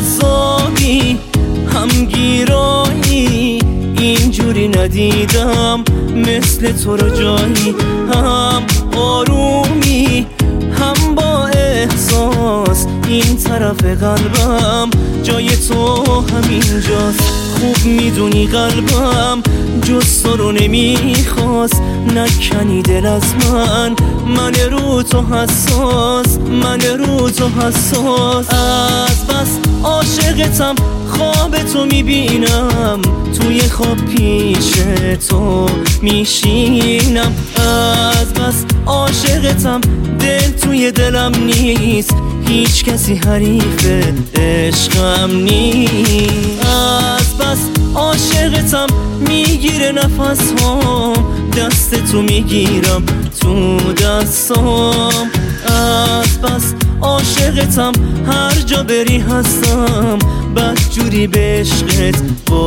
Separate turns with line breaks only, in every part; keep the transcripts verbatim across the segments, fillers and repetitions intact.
جذابی هم گیرایی، اینجوری ندیدم مثل تو رو جایی. هم آرومی هم با احساس، این طرف قلبم جای تو همینجاست. خوب میدونی قلبم جز تو رو نمیخواست، نکنی دل از من، من رو تو حساس، من رو تو حساس. از بس عاشقتم خواب تو میبینم، توی خواب پیش تو میشینم. از بس عاشقتم دل توی دلم نیست، هیچ کسی حریف عشقم نیست. از بس عاشقتم میگیره نفس هام، دست تو میگیرم تو دستام. از بس عاشقتم هر جا بری هستم، بدجوری به عشقت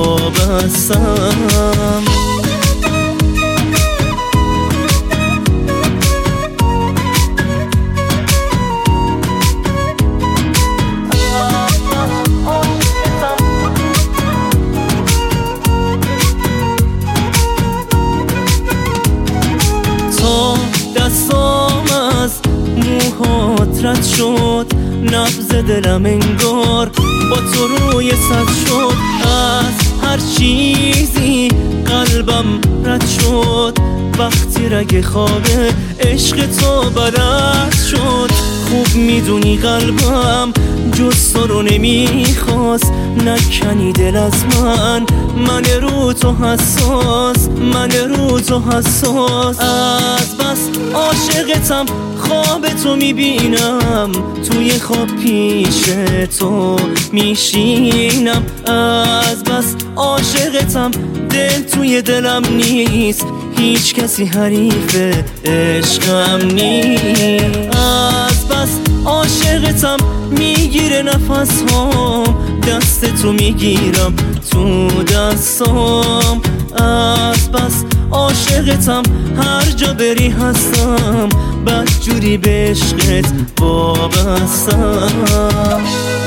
وابستم. دستام از موهات رد شد، نبض دلم انگار با تو روی صد شد. از هر چیزی قلبم رد شد، وقتی رگ خواب عشق تو بلد شد. خوب میدونی قلبم جز تو رو نمیخواست، نکنی دل از من، من رو تو حساس، من رو تو حساس. از بس عاشقتم خواب تو میبینم، توی خواب پیش تو میشینم. از بس عاشقتم دل توی دلم نیست، هیچ کسی حریف عشقم نیست. از بس عاشقتم میگیره نفس هام، دست تو میگیرم تو دستام. از بس عاشقتم هر جا بری هستم، بدجوری به عشقت وابستم.